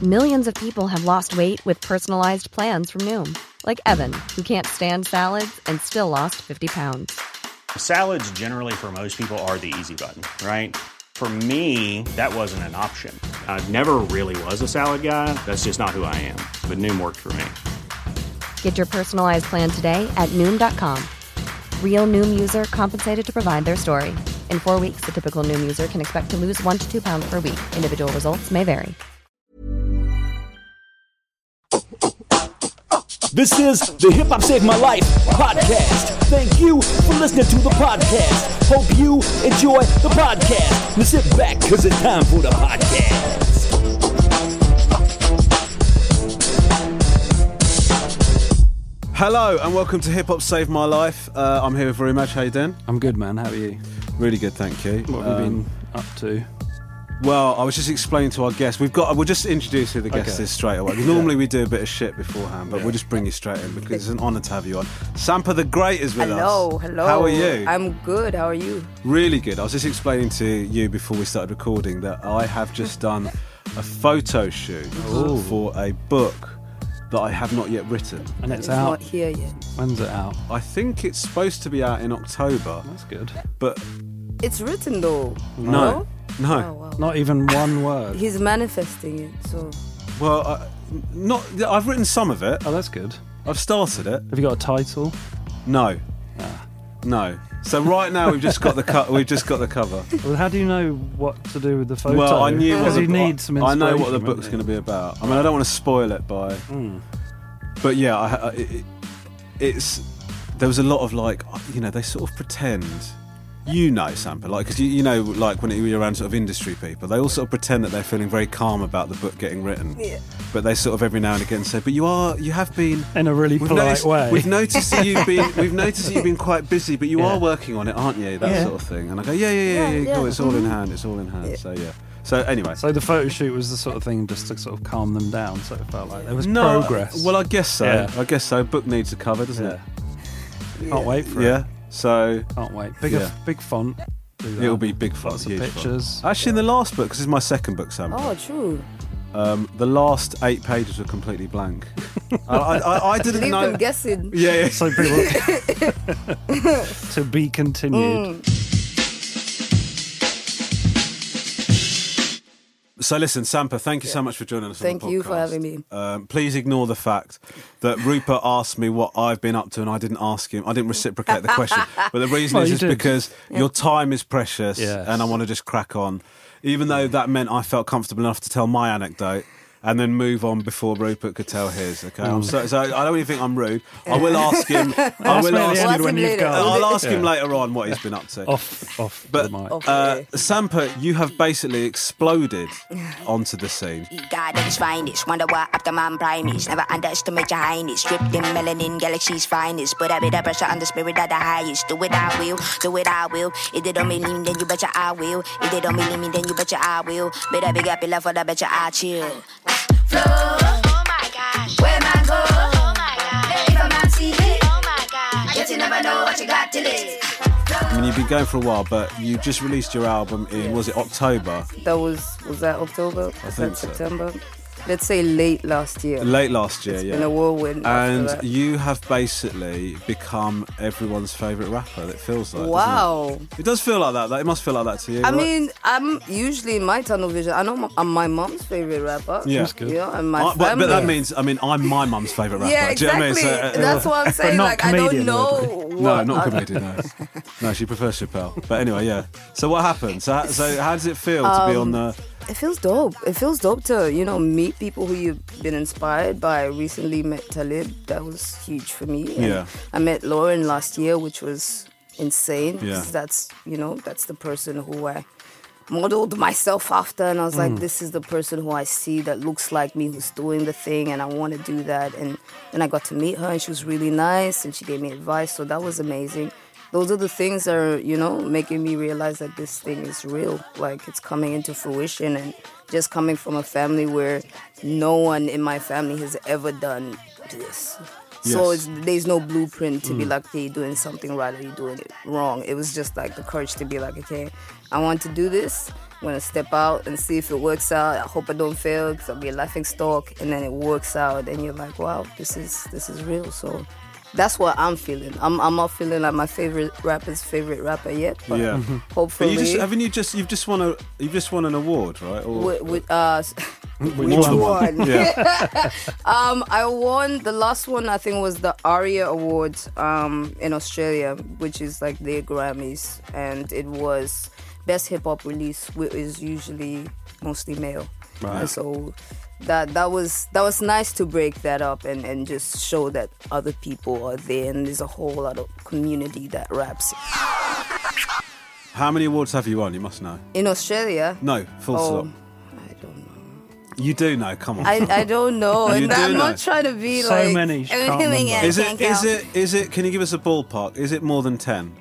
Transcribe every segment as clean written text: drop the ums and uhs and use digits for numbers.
Millions of people have lost weight with personalized plans from Noom. Like Evan, who can't stand salads and still lost 50 pounds. Salads generally for most people are the easy button, right? For me, that wasn't an option. I never really was a salad guy. That's just not who I am. But Noom worked for me. Get your personalized plan today at Noom.com. Real Noom user compensated to provide their story. In 4 weeks, the typical Noom user can expect to lose 1 to 2 pounds per week. Individual results may vary. This is the Hip Hop Saved My Life podcast. Thank you for listening to the podcast. Hope you enjoy the podcast. Now sit back, because it's time for the podcast. Hello and welcome to Hip Hop Saved My Life. I'm here with Rumaj. How you doing? I'm good, man. How are you? Really good, thank you. What have you been up to? Well, I was just explaining to our guests. We'll just introduce who the guest is straight away. Normally we do a bit of shit beforehand, but we'll just bring you straight in because it's an honour to have you on. Sampa the Great is with us. Hello. How are you? I'm good. How are you? Really good. I was just explaining to you before we started recording that I have just done a photo shoot for a book that I have not yet written. And It's not here yet. When's it out? I think it's supposed to be out in October. That's good. But It's written though. no. Oh, wow. Not even one word. He's manifesting it, so... Well, I've written some of it. Oh, that's good. I've started it. Have you got a title? No. No. So right now we've just got the cover. Well, how do you know what to do with the photo? Well, I knew because you need some inspiration. I know what the book's going to be about. I mean, I don't want to spoil it by. But yeah, there was a lot of they sort of pretend. Sampa, because when you're around sort of industry people, they all sort of pretend that they're feeling very calm about the book getting written. Yeah. But they sort of every now and again say, "But you have been in a really polite way. We've noticed that you've been quite busy, but you are working on it, aren't you?" That sort of thing. And I go, yeah. Cool, it's all in hand. It's all in hand. Yeah. So yeah. So anyway, so the photo shoot was the sort of thing just to sort of calm them down, so it felt like there was progress. Well, I guess so. Yeah. I guess so. Book needs a cover, doesn't it? Can't wait for it. Yeah. So can't wait. Big font. It'll be big font. Lots of pictures. Font. Actually, in the last book, because this is my second book, Sam. Oh, true. The last 8 pages were completely blank. I didn't know. Leave them guessing. Yeah. So people to be continued. So listen, Sampa, thank you so much for joining us on the podcast. Thank you for having me. Please ignore the fact that Rupert asked me what I've been up to and I didn't ask him. I didn't reciprocate the question. But the reason is because your time is precious and I want to just crack on. Even though that meant I felt comfortable enough to tell my anecdote and then move on before Rupert could tell his. Okay, so I don't even think I'm rude. I will ask him. I'll ask him later on what he's been up to. Off. But Sampa, you have basically exploded onto the scene. God at his finest, wonder why after man primates. Never underestimate your highness. Stripped in melanin, galaxy's finest. Put a bit of pressure on the spirit of the highest. Do it I will. If they don't believe me, then you betcha I will. If they don't believe me, then you betcha I will. Better big up your love for the betcha I chill. Flow, oh my gosh, where man go, oh my gosh, if a man see it, oh my gosh, yet you never know what you got till it. I mean, you've been going for a while, but you just released your album in, was it October? Was that October? I think so. September? Let's say late last year. It's been a whirlwind. And you have basically become everyone's favourite rapper, it feels like. Wow. It does feel like that. It must feel like that to you. I mean, I'm usually in my tunnel vision. I know I'm my mum's favourite rapper. Yeah. That's good. Yeah, and my family. But that means, I'm my mum's favourite rapper. Yeah, exactly. Do you know what I mean? That's what I'm saying. Not I don't comedian, know. No, not comedian, no. No, she prefers Chappelle. But anyway, yeah. So what happened? So how does it feel to be on the... It feels dope. It feels dope to, meet people who you've been inspired by. I recently met Talib. That was huge for me. And I met Lauren last year, which was insane. Yeah. That's the person who I modeled myself after. And I was like, this is the person who I see that looks like me, who's doing the thing. And I want to do that. And then I got to meet her and she was really nice. And she gave me advice. So that was amazing. Those are the things that are, making me realize that this thing is real. Like, it's coming into fruition. And just coming from a family where no one in my family has ever done this. Yes. So there's no blueprint to be like, okay, you're doing something right or you're doing it wrong. It was just like the courage to be like, okay, I want to do this. I'm going to step out and see if it works out. I hope I don't fail because I'll be a laughing stock. And then it works out and you're like, wow, this is real. So that's what I'm feeling. I'm not feeling like my favorite rapper yet, but hopefully. But you've just won an award, right? Or which one? Yeah. I won the last one. I think was the ARIA Awards in Australia, which is like their Grammys, and it was best hip hop release, which is usually mostly male. Right. And so that was nice to break that up and just show that other people are there and there's a whole lot of community that raps. How many awards have you won? You must know. In Australia? No, full stop. I don't know. You do know, come on. I don't know. And I'm not trying to be so like many. Is it can you give us a ballpark? Is it more than 10?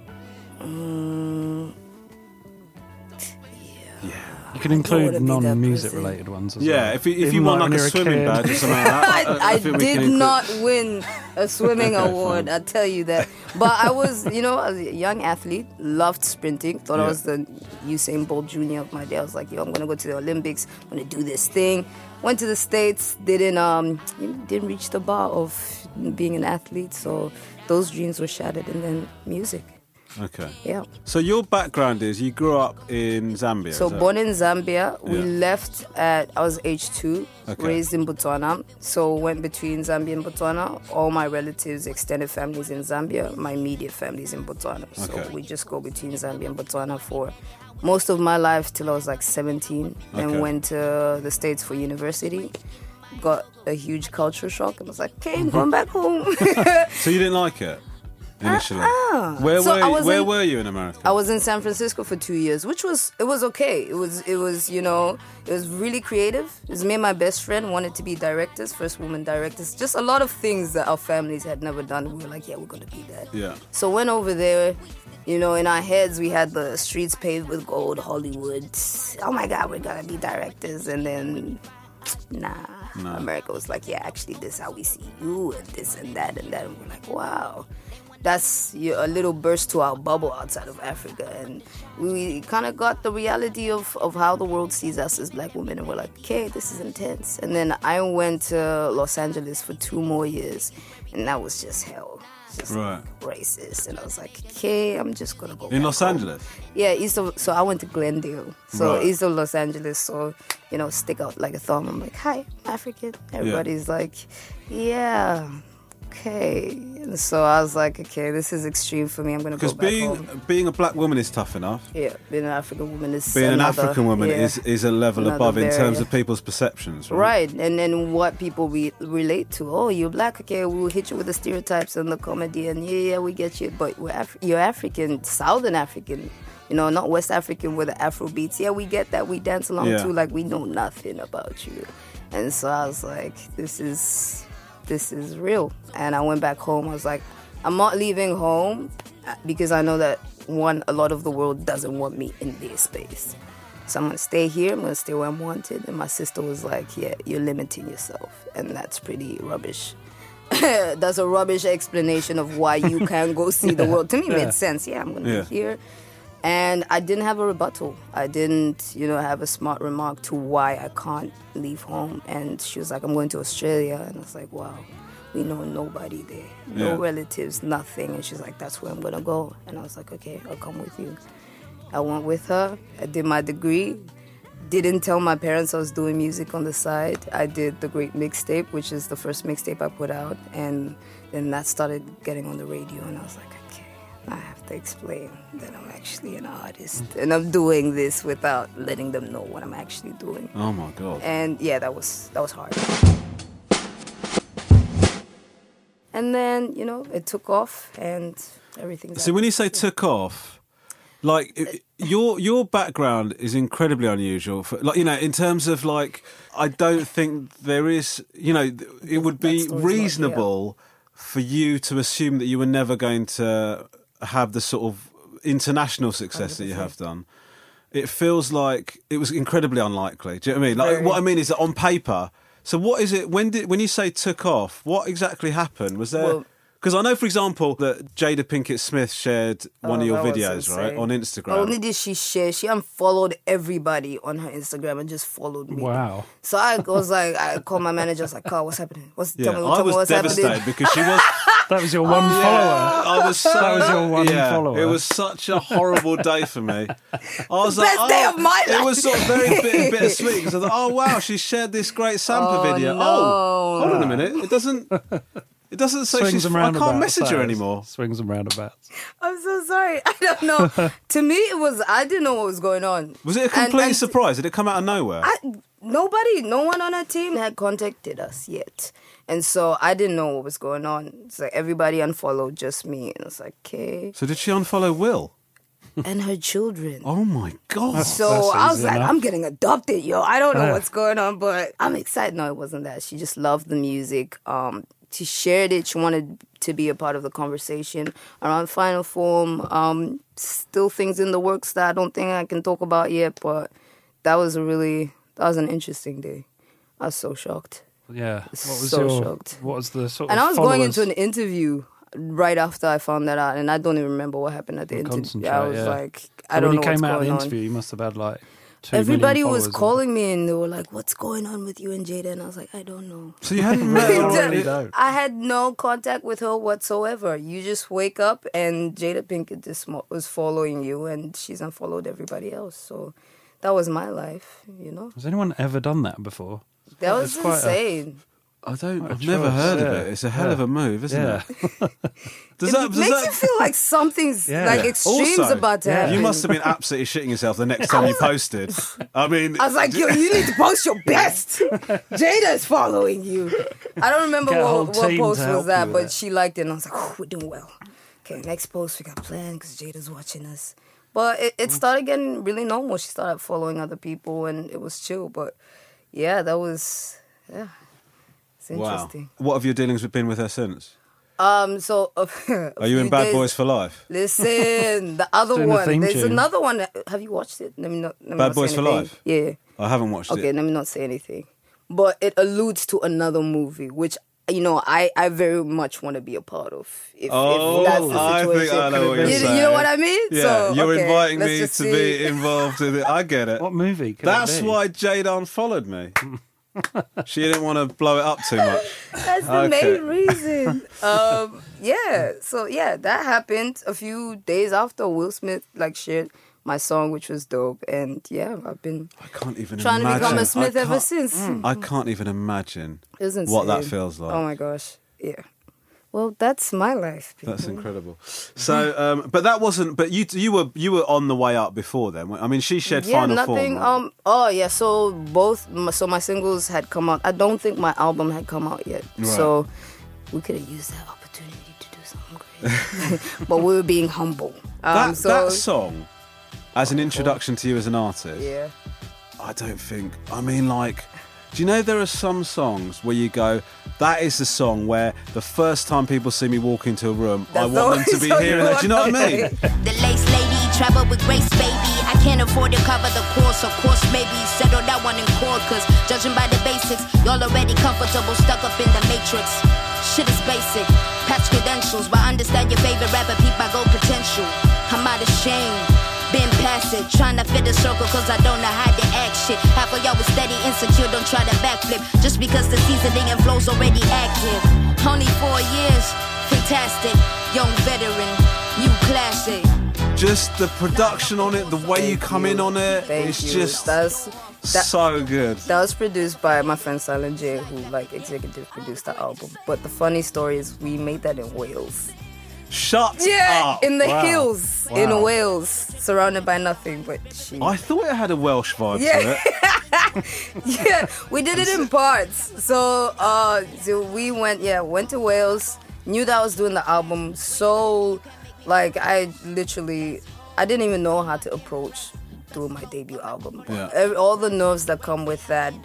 You can include non-music related ones as well. Yeah, if you won like a swimming badge or something like that. I did not win a swimming award, I tell you that. But I was, as a young athlete, loved sprinting. Thought I was the Usain Bolt Jr. of my day. I was like, I'm going to go to the Olympics. I'm going to do this thing. Went to the States, didn't reach the bar of being an athlete. So those dreams were shattered. And then music. Okay. Yeah. So your background is you grew up in Zambia. So born in Zambia, we left I was age 2, raised in Botswana. So went between Zambia and Botswana. All my relatives, extended families in Zambia. My immediate families in Botswana. So we just go between Zambia and Botswana for most of my life till I was like 17. Then went to the States for university. Got a huge culture shock and was like, okay, I'm going back home. So you didn't like it? Initially, where were you in America? I was in San Francisco for 2 years, which was okay. It was really creative. It was me and my best friend wanted to be directors, first woman directors. Just a lot of things that our families had never done. We were like, yeah, we're gonna be that. Yeah. So went over there. In our heads we had the streets paved with gold, Hollywood. Oh my God, we're gonna be directors, and then nah. America was like, yeah, actually, this is how we see you, and this and that and that. And we're like, wow. That's a little burst to our bubble outside of Africa. And we kind of got the reality of how the world sees us as black women. And we're like, okay, this is intense. And then I went to Los Angeles for 2 more years. And that was just hell. Just racist. And I was like, okay, I'm just going to go in Los Angeles? Yeah, so I went to Glendale. So east of Los Angeles. So, stick out like a thumb. I'm like, hi, I'm African. Everybody's like, yeah. Okay, and so I was like, okay, this is extreme for me. I'm going to go back home. Because being a black woman is tough enough. Yeah, being an African woman is being another, an African woman is a level above in terms of people's perceptions, right? And then what people relate to. Oh, you're black, okay, we'll hit you with the stereotypes and the comedy, and yeah, we get you. But you're African, Southern African, not West African with the Afro beats. Yeah, we get that. We dance along too, like we know nothing about you. And so I was like, this is real. And I went back home. I was like, I'm not leaving home because I know that, a lot of the world doesn't want me in their space. So I'm going to stay here. I'm going to stay where I'm wanted. And my sister was like, yeah, you're limiting yourself. And that's pretty rubbish. That's a rubbish explanation of why you can't go see the world. To me, it made sense. Yeah, I'm going to be here. And I didn't have a rebuttal. I didn't, have a smart remark to why I can't leave home. And she was like, I'm going to Australia. And I was like, wow, we know nobody there. No relatives, nothing. And she's like, that's where I'm going to go. And I was like, okay, I'll come with you. I went with her. I did my degree. Didn't tell my parents I was doing music on the side. I did The Great Mixtape, which is the first mixtape I put out. And then that started getting on the radio. And I was like, I have to explain that I'm actually an artist and I'm doing this without letting them know what I'm actually doing. Oh my God. And yeah, that was hard. And then, it took off and everything. So when you say took off, like your background is incredibly unusual for, like, in terms of like, I don't think there is, it would be reasonable for you to assume that you were never going to have the sort of international success 100%. That you have done. It feels like it was incredibly unlikely. Do you know what I mean? Like, what I mean is that on paper. So what is it? When you say took off, what exactly happened? Was there? Because I know, for example, that Jada Pinkett Smith shared one of your videos, right, on Instagram. Not only did she share, she unfollowed everybody on her Instagram and just followed me. Wow. So I was like, I called my manager. I was like, Carl, what's happening? Tell me I was what's devastated happening. because she was... That was your one follower. I was so, that was your one follower. It was such a horrible day for me. I was Best day of my life. It was sort of very bittersweet because I thought, oh wow, she shared this great Sampa video. No. Oh, hold on a minute, it doesn't say Swings she's. and I can't roundabouts, message her that is. anymore. Swings and roundabouts. I'm so sorry. I don't know. To me, it was, I didn't know what was going on. Was it a complete And surprise? Did it come out of nowhere? no one on our team had contacted us yet. And so I didn't know what was going on. It's like everybody unfollowed, just me. And I was like, okay. So did she unfollow Will? And her children. Oh my God. So That's I was easy like, enough. I'm getting adopted, yo. I don't know what's going on, but I'm excited. No, it wasn't that. She just loved the music. She shared it. She wanted to be a part of the conversation around Final Form. Still things in the works that I don't think I can talk about yet, but that was an interesting day. I was so shocked. Yeah. What was shocked. What was the sort of And I was going followers? into an interview right after I found that out, and I don't even remember what happened at the interview. Concentrate, I was yeah. like, So I don't know when you what's came out of going the on. interview, you must have had like 2 Everybody million was followers. calling me and they were like, what's going on with you and Jada? And I was like, I don't know. So you hadn't met her I already? really don't. I had no contact with her whatsoever. You just wake up and Jada Pinkett just was following you and she's unfollowed everybody else. So that was my life, you know? Has anyone ever done that before? That was It's quite insane. I've never choice, heard of yeah. it. It's a hell of a move, isn't Yeah. it? Does It makes you feel like something's Yeah. like extremes Also, about to happen. You must have been absolutely shitting yourself the next time you posted. I mean, I was like, yo, you need to post your best. Jada's following you. I don't remember Get a whole what team post to help was that, you with but that. she liked it. And I was like, oh, we're doing well. Okay, next post we got planned because Jada's watching us. But it started getting really normal. She started following other people and it was chill. But yeah, it's interesting. wow. What have your dealings been with her since? So Are you in Bad Boys for Life? Listen, the other Doing the one. theme There's tune. another one. Have you watched it? Let me not Bad Boys say for anything. Life? Yeah. I haven't watched Okay, it. let me not say anything. But it alludes to another movie, which, you know, I very much want to be a part of. If that's the I situation. think I know what you're you saying. know what I mean? Yeah, So, you're okay, inviting let's me just to see. be involved in it. I get it. What movie could That's it be? why Jada unfollowed me. She didn't want to blow it up too much. That's the main reason. That happened a few days after Will Smith shared my song, which was dope. And yeah, I've been I can't even trying imagine. to become a Smith I ever can't- since. I can't even imagine It was what that insane. feels like. Oh my gosh. Yeah. Well, that's my life. People. That's incredible. So, but that wasn't. But you were on the way up before then. I mean, she shared Final nothing. Form. Right? So my singles had come out. I don't think my album had come out yet. Right. So we could have used that opportunity to do something great. But we were being humble. That song, as an introduction to you as an artist, Yeah. I don't think. I mean, do you know there are some songs where you go, that is the song where the first time people see me walk into a room, I That's want them to be the hearing that. Do you know what I mean? The lace lady, travel with grace, baby. I can't afford to cover the course, of course, maybe settle that one in court. Cause judging by the basics, y'all already comfortable, stuck up in the matrix. Shit is basic, patch credentials, but understand your favorite rapper, peep my gold potential. I'm out of shame, been past it, trying to fit a circle cause I don't know how to act shit. Half of y'all was steady insecure, don't try to backflip, just because the seasoning and flow's already active. Only 4 years, fantastic, young veteran, new classic. Just the production on it, the way you come in on it, it's just so good. That was produced by my friend Silent J, who executive produced the album. But the funny story is we made that in Wales. Shut up. In the hills in Wales, surrounded by nothing but sheep. I thought it had a Welsh vibe to it. Yeah, we did it in parts. So we went to Wales, knew that I was doing the album. So, I didn't even know how to approach doing my debut album. Yeah. All the nerves that come with that,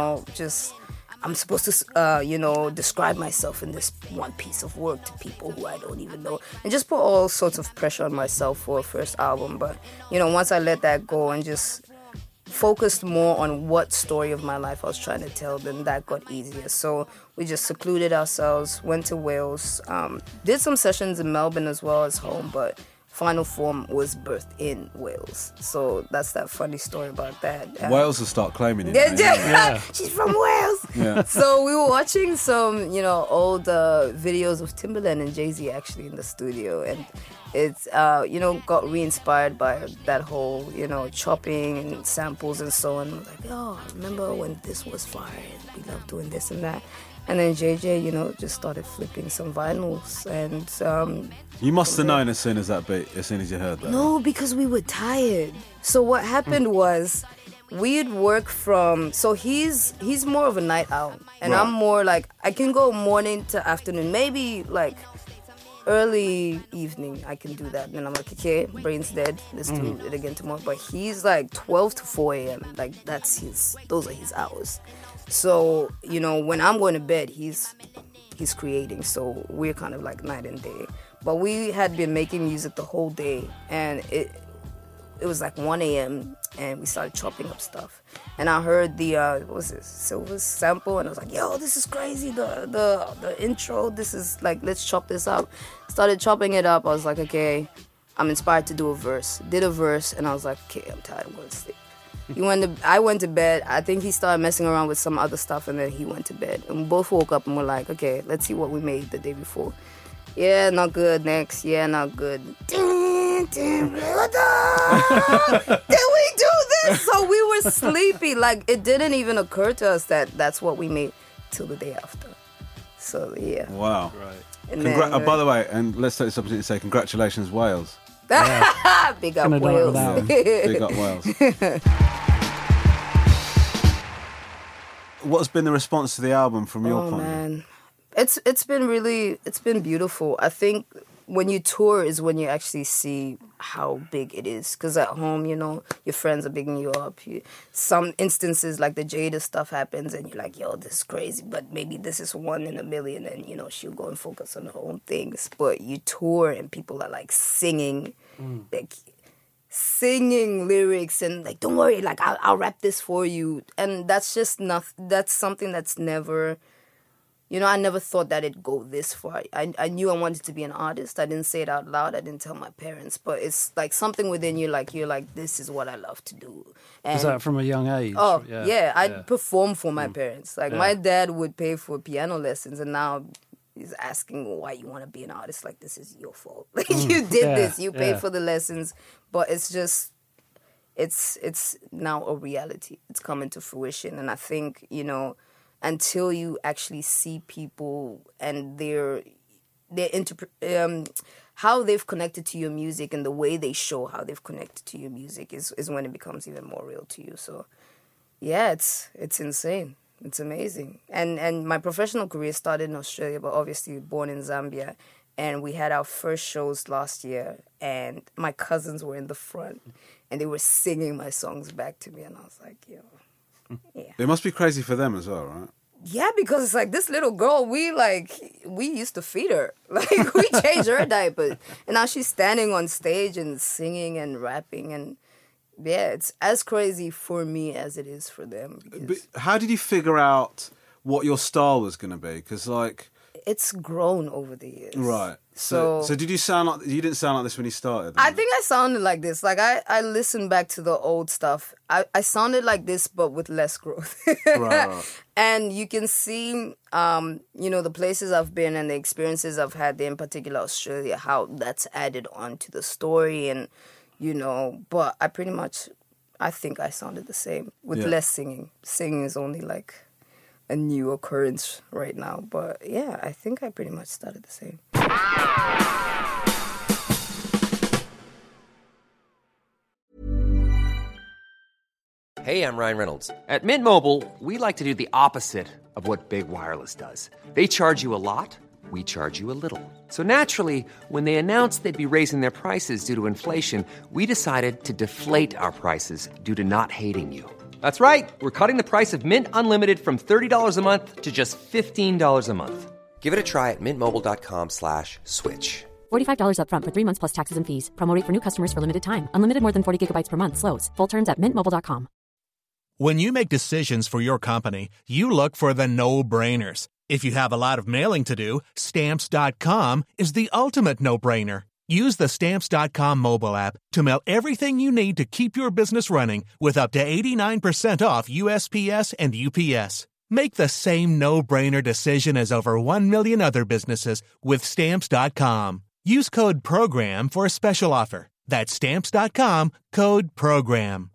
I'm supposed to, describe myself in this one piece of work to people who I don't even know. And just put all sorts of pressure on myself for a first album. But, once I let that go and just focused more on what story of my life I was trying to tell, then that got easier. So we just secluded ourselves, went to Wales, did some sessions in Melbourne as well as home, but Final Form was birthed in Wales. So that's that funny story about that. Wales will start claiming it. Yeah. She's from Wales. Yeah. So we were watching some, old videos of Timbaland and Jay-Z actually in the studio. And it's, got re-inspired by that whole, chopping and samples and so on. I was like, I remember when this was fire and we loved doing this and that. And then JJ, just started flipping some vinyls. And you must have known as soon as you heard that. No, because we were tired. So what happened was we'd work from... So he's more of a night owl. And I'm more like, I can go morning to afternoon. Maybe like early evening I can do that. And then I'm like, okay, brain's dead. Let's do it again tomorrow. But he's like 12 to 4 a.m. Like those are his hours. So, when I'm going to bed, he's creating. So we're kind of like night and day. But we had been making music the whole day. And it was like 1 a.m. and we started chopping up stuff. And I heard the, Silver sample. And I was like, yo, this is crazy. The intro, this is like, let's chop this up. Started chopping it up. I was like, okay, I'm inspired to do a verse. Did a verse. And I was like, okay, I'm tired. I'm going to sleep. I went to bed. I think he started messing around with some other stuff, and then he went to bed. And we both woke up and were like, okay, let's see what we made the day before. Yeah, not good. Next. Yeah, not good. Did we do this? So we were sleepy. Like, it didn't even occur to us that that's what we made till the day after. So, yeah. Wow. Right. By the way, and let's take this opportunity to say congratulations, Wales. Yeah. Big up Wales. Big up Wales. What's been the response to the album from your point of view? It's been beautiful. I think when you tour is when you actually see how big it is. Because at home, your friends are bigging you up. Some instances like the Jada stuff happens and you're like, yo, this is crazy. But maybe this is 1 in a million and, she'll go and focus on her own things. But you tour and people are like singing, singing lyrics and like, don't worry, like I'll rap this for you. And that's just that's something that's never... I never thought that it'd go this far. I knew I wanted to be an artist. I didn't say it out loud. I didn't tell my parents. But it's like something within you, like you're like, this is what I love to do. And is that from a young age? Oh, yeah. I'd perform for my parents. Like my dad would pay for piano lessons, and now he's asking why you want to be an artist. Like, this is your fault. Like, you did this. You paid for the lessons. But it's just, it's now a reality. It's coming to fruition. And I think, until you actually see people and how they've connected to your music and the way they show how they've connected to your music is when it becomes even more real to you. So, yeah, it's insane. It's amazing. And my professional career started in Australia, but obviously born in Zambia. And we had our first shows last year, and my cousins were in the front, and they were singing my songs back to me, and I was like, yo... Yeah. It must be crazy for them as well, right? Yeah, because it's like this little girl, we used to feed her. Like, we changed her diapers. And now she's standing on stage and singing and rapping. And yeah, it's as crazy for me as it is for them. But how did you figure out what your style was going to be? Because, it's grown over the years. Right. So did you you didn't sound like this when you started? I think I sounded like this. Like, I listened back to the old stuff. I sounded like this, but with less growth. Right. And you can see, the places I've been and the experiences I've had, in particular Australia, how that's added on to the story. And, but I think I sounded the same with less singing. Singing is only like a new occurrence right now. But yeah, I think I pretty much started the same. Hey, I'm Ryan Reynolds. At Mint Mobile, we like to do the opposite of what Big Wireless does. They charge you a lot, we charge you a little. So naturally, when they announced they'd be raising their prices due to inflation, we decided to deflate our prices due to not hating you. That's right. We're cutting the price of Mint Unlimited from $30 a month to just $15 a month. Give it a try at mintmobile.com/switch. $45 up front for 3 months plus taxes and fees. Promo rate for new customers for limited time. Unlimited more than 40 gigabytes per month slows. Full terms at mintmobile.com. When you make decisions for your company, you look for the no-brainers. If you have a lot of mailing to do, Stamps.com is the ultimate no-brainer. Use the Stamps.com mobile app to mail everything you need to keep your business running with up to 89% off USPS and UPS. Make the same no-brainer decision as over 1 million other businesses with Stamps.com. Use code PROGRAM for a special offer. That's Stamps.com, code PROGRAM.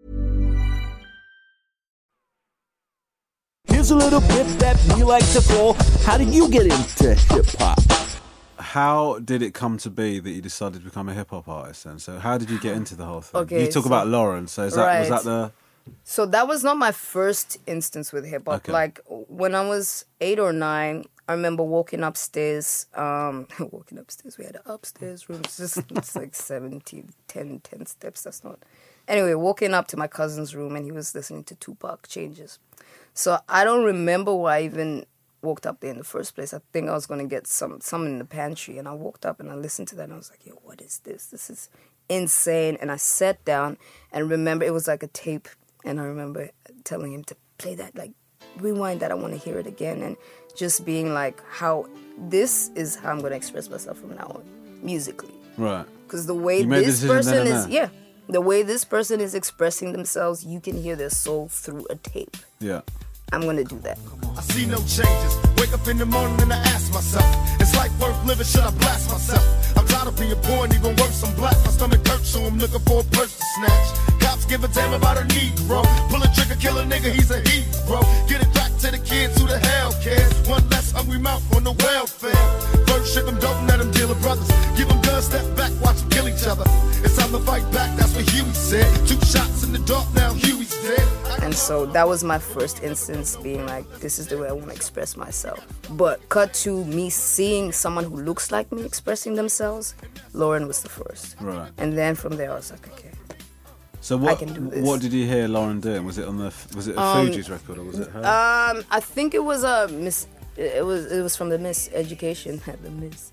Here's a little bit that we like to call, how did you get into hip-hop? How did it come to be that you decided to become a hip-hop artist then? So how did you get into the whole thing? Okay, you talk about Lauren, so was that the... So that was not my first instance with hip-hop. Okay. Like, when I was 8 or 9, I remember walking upstairs. We had an upstairs room. It's like 10 steps. That's not... Anyway, walking up to my cousin's room, and he was listening to Tupac Changes. So I don't remember why I even walked up there in the first place. I think I was going to get some in the pantry, and I walked up and I listened to that, and I was like, yo, what is this? This is insane. And I sat down and remember it was like a tape, and I remember telling him to play that, like, rewind that, I want to hear it again, and just being like, this is how I'm going to express myself from now on, musically. Right. Because the way this person is, the way this person is expressing themselves, you can hear their soul through a tape. Yeah. I'm going to do that. I see no changes. Wake up in the morning and I ask myself, is life worth living? Should I blast myself? I'm tired of being poor and even worse, I'm black. My stomach hurts, so I'm looking for a purse to snatch. Cops give a damn about a Negro. Pull a trigger, kill a nigga, he's a hero. Get it back to the kids who the hell cares. One less hungry mouth on the welfare. First ship them, don't let them deal with brothers. Give them guns, step back, watch them kill each other. It's time to fight back, that's what Huey said. 2 shots in the dark, now Huey's dead. And so that was my first instance being like, this is the way I want to express myself. But cut to me seeing someone who looks like me expressing themselves, Lauren was the first. Right. And then from there I was like, okay. So what did you hear Lauren doing? Was it a Fugees record or was it her? I think it was a Miss. It was from the Miss Education. The Miss.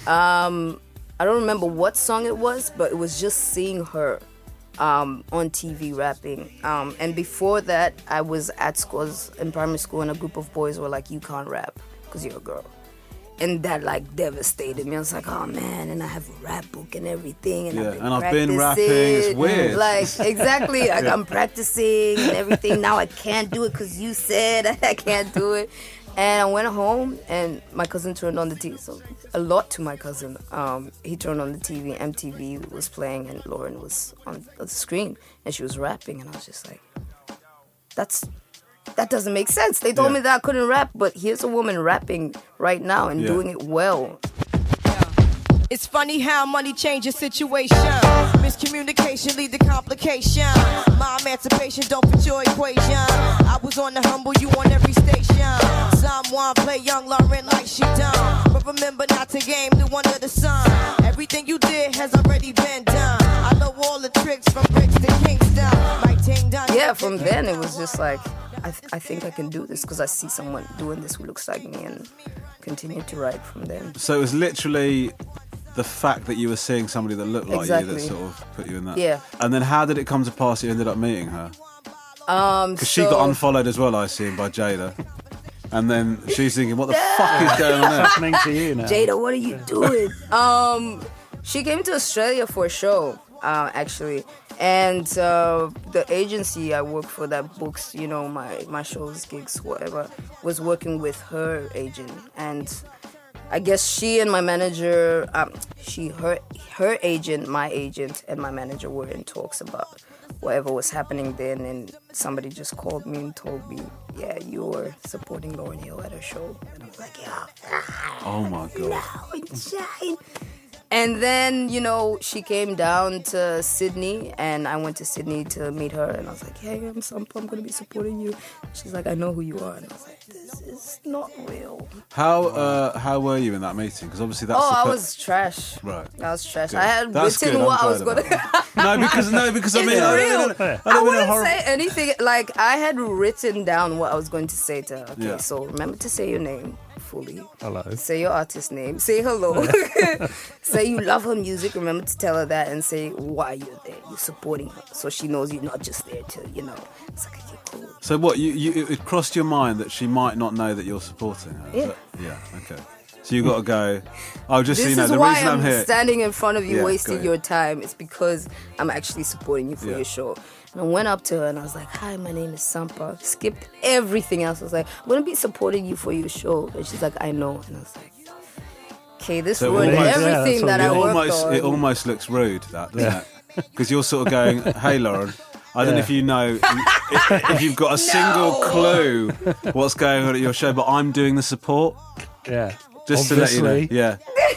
I don't remember what song it was, but it was just seeing her on TV rapping. And before that, I was at schools in primary school, and a group of boys were like, "You can't rap because you're a girl." And that like devastated me. I was like, oh man, and I have a rap book and everything, and I've been rapping. It's weird. Like exactly, like I'm practicing and everything. Now I can't do it because you said I can't do it. And I went home, and my cousin turned on the TV. So a lot to my cousin. He turned on the TV. MTV was playing, and Lauren was on the screen, and she was rapping, and I was just like, that doesn't make sense. They told me that I couldn't rap, but here's a woman rapping right now and doing it well. It's funny how money changes situation. Miscommunication lead to complication. My emancipation don't fit your equation. I was on the humble, you on every station. Someone play young Lauren like she done. But remember not to game new under the sun. Everything you did has already been done. I know all the tricks from bricks to Kingston. My ting done. Yeah, from then it was just like, I think I can do this because I see someone doing this who looks like me, and continue to write from then. So it was literally the fact that you were seeing somebody that looked like you that sort of put you in that. Yeah. And then how did it come to pass you ended up meeting her? Because she got unfollowed as well, I assume, by Jada. And then she's thinking, what the fuck is going on there? What's happening to you now? Jada, what are you doing? She came to Australia for a show, actually. And the agency I work for that books, you know, my shows, gigs, whatever, was working with her agent. And I guess she and my manager, her agent, my agent, and my manager were in talks about whatever was happening then. And somebody just called me and told me, yeah, you were supporting Lauryn Hill at her show. And I was like, yeah. Oh my God. No, and then, you know, she came down to Sydney, and I went to Sydney to meet her, and I was like, hey, I'm going to be supporting you. She's like, I know who you are. And I was like, this is not real. How were you in that meeting? Because obviously that's... I was trash. Right. I was trash. Good. I had that's written good. what I was going to... because I mean... I wouldn't say anything. Like, I had written down what I was going to say to her. Okay, so remember to say your name fully. Hello. Say your artist name. Say hello. Say you love her music. Remember to tell her that and say why you're there. You're supporting her. So she knows you're not just there to, it's like, okay, cool. So what, it crossed your mind that she might not know that you're supporting her? Yeah. Yeah, okay. So you got to go, just so you know, This the is why reason I'm here. standing in front of you Yeah, wasting your time. It's because I'm actually supporting you for your show. And I went up to her and I was like, hi, my name is Sampa. Skipped everything else. I was like, I'm going to be supporting you for your show. And she's like, I know. And I was like, okay, this ruined everything that I worked on. It almost looks rude, that, doesn't it? Because you're sort of going, hey, Lauren, I don't know if you know, if you've got a single clue what's going on at your show, but I'm doing the support. Yeah. Just Obviously. to let you know. Yeah.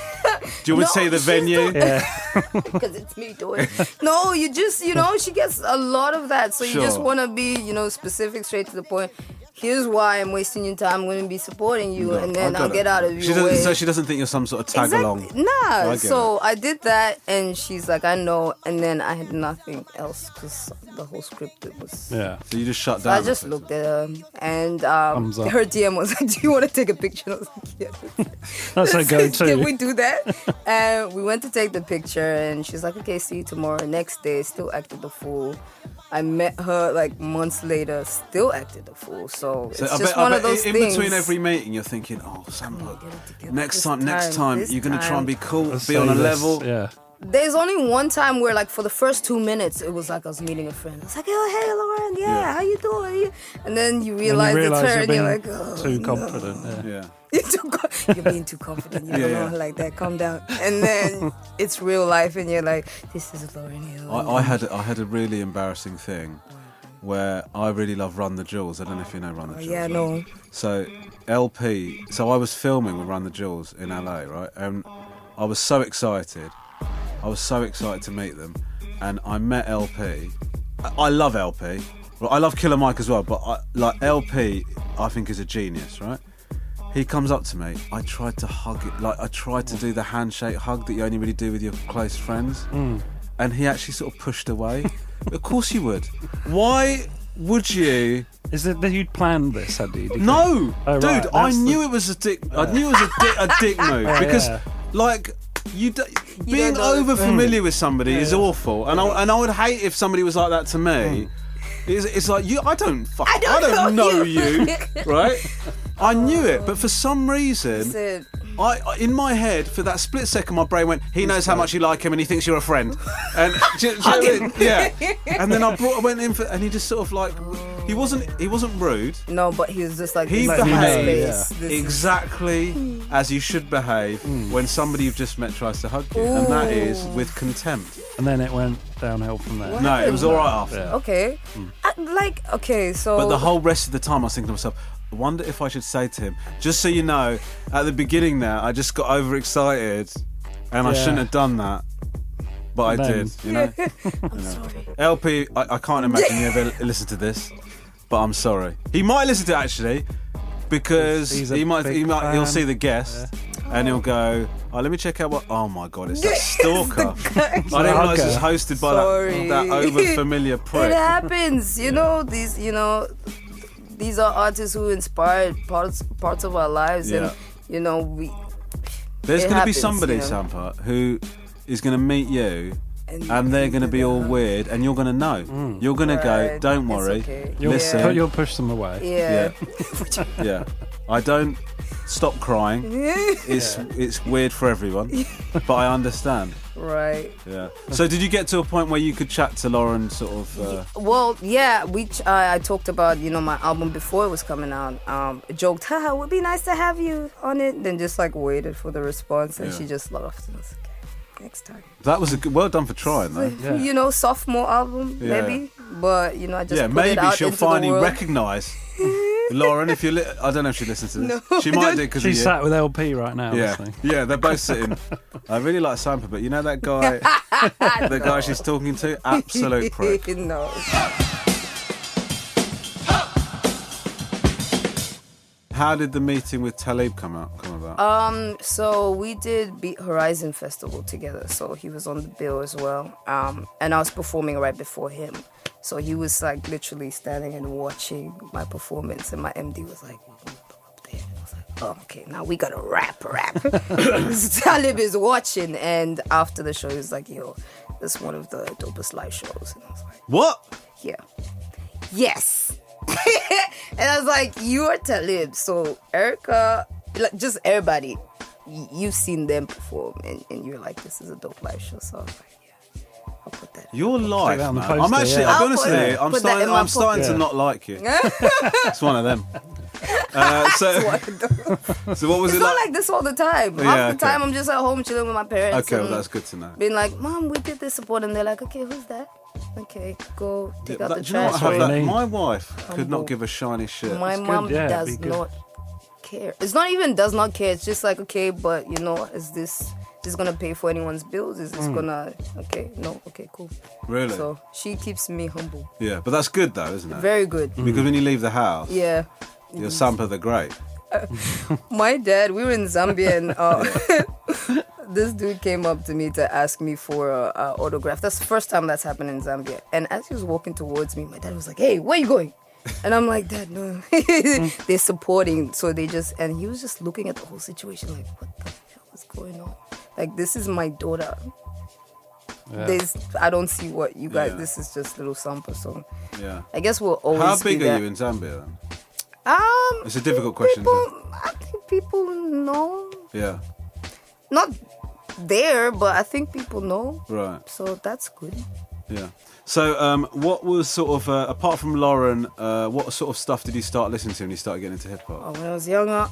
Do you want me to say the venue? Yeah. Because it's me doing it. No, you just, she gets a lot of that. So you just want to be, specific, straight to the point. Here's why I'm wasting your time. I'm going to be supporting you, and then I'll get out of your way. So she doesn't think you're some sort of tag along. Nah. So I did that, and she's like, I know. And then I had nothing else because the whole script was. Yeah. So you just shut down. I just looked at her, and her DM was like, "Do you want to take a picture?" I was like, "Yeah." That's a go-to. Can we do that? And we went to take the picture, and she's like, "Okay, see you tomorrow." Next day, still acted the fool. I met her like months later, still acted a fool. So it's just one of those things. In between every meeting, you're thinking, "Oh, Sampa, next time, you're gonna try and be cool, be on a level." Yeah. There's only one time where, like, for the first 2 minutes, it was like I was meeting a friend. I was like, "Oh, hey, Lauren, how you doing?" And then you realize it's her, and you're like, "Oh, too confident." Yeah. You're being too confident. You don't know like that. Calm down. And then it's real life, and you're like, "This is Lauren Hill." I had a really embarrassing thing where I really love Run the Jewels. I don't know if you know Run the Jewels. Yeah, no. So LP. So I was filming with Run the Jewels in LA, right? And I was so excited. To meet them, and I met LP. I love LP. Well, I love Killer Mike as well, but LP, I think is a genius, right? He comes up to me. I tried to hug it, I tried to do the handshake hug that you only really do with your close friends, and he actually sort of pushed away. Of course you would. Why would you? Is it that you'd planned this, had you? No, dude. I knew it was a dick. I knew it was a dick move because, being over familiar with somebody is awful, and I would hate if somebody was like that to me. It's like I don't know you, right? I knew it, but for some reason, I in my head for that split second, my brain went, "He knows how much you like him, and he thinks you're a friend." And yeah, and then I went in for, and he just sort of like, he wasn't rude. No, but he was just like, he behaved exactly as you should behave when somebody you've just met tries to hug you, and that is with contempt. And then it went downhill from there. No, it was all right after. Yeah. Okay, so. But the whole rest of the time, I was thinking to myself, I wonder if I should say to him, just so you know, at the beginning there, I just got overexcited, and I shouldn't have done that, but I did. I'm sorry. LP, I can't imagine you ever listen to this, but I'm sorry. He might listen to it actually, because he'll see the guest. Yeah. And he'll go, let me check out what... Oh, my God, it's that stalker. I didn't realise it's hosted by that over-familiar prick. It happens. These are artists who inspired parts of our lives. And, there's going to be somebody, Sampa, who is going to meet you... And they're going to be all weird, and you're going to know. You're going to go, don't worry, listen. You'll push them away. Yeah. I don't stop crying. It's weird for everyone, but I understand. Right. Yeah. So did you get to a point where you could chat to Lauren sort of... Well, yeah, I talked about, my album before it was coming out. Joked, haha, it would be nice to have you on it. Then just waited for the response, and she just laughed. And I was like, next time. That was well done for trying, though. Yeah. Sophomore album, maybe. But, I just put it out she'll into finally the world. recognise Lauren. If you, I don't know if she listens to this. No, she might do because she's sat with LP right now. Yeah, they're both sitting. I really like Sampa, but you know that guy, the guy she's talking to, absolute prick. No. How did the meeting with Talib come about? So we did Beat Horizon Festival together. So he was on the bill as well. And I was performing right before him. So he was literally standing and watching my performance, and my MD was like, "Up there." I was like, oh, okay, now we gotta rap. Talib is watching, and after the show, he's like, yo, this is one of the dopest live shows. And I was like, what? Yeah. Yes. And I was like, you're Talib. So Erica, like, just everybody, you've seen them perform, and you're like, this is a dope live show. So I was like, I'll put that. Your life, man. I'm actually, I'll be honest with you, I'm starting to not like you. It's one of them. So what was it's it not like? like this all the time. Half the time I'm just at home chilling with my parents. Okay, well, that's good to know. Being like, Mom, we did this support, and they're like, okay, who's that? Okay, go take out the do you know trash. what I have? My wife could not give a shiny shit. My mom does not care. It's not even does not care. It's just like, okay, but you know, is this gonna pay for anyone's bills? Is this gonna okay, cool. Really? So she keeps me humble. Yeah, but that's good though, isn't it? Very good. Because when you leave the house, you're Sampa the Great. My dad, we were in Zambia, and this dude came up to me to ask me for an autograph. That's the first time that's happened in Zambia. And as he was walking towards me, my dad was like, hey, where you going? And I'm like, Dad, no. They're supporting. So and he was just looking at the whole situation like, what the hell is going on? Like, this is my daughter. Yeah. I don't see what you guys, this is just little Sampa. So I guess we'll always How big are you in Zambia then? It's a difficult question. I think people know. Yeah. Not there, but I think people know. Right. So that's good. Yeah. So what was sort of, apart from Lauren, what sort of stuff did you start listening to when you started getting into hip-hop? Oh, when I was younger,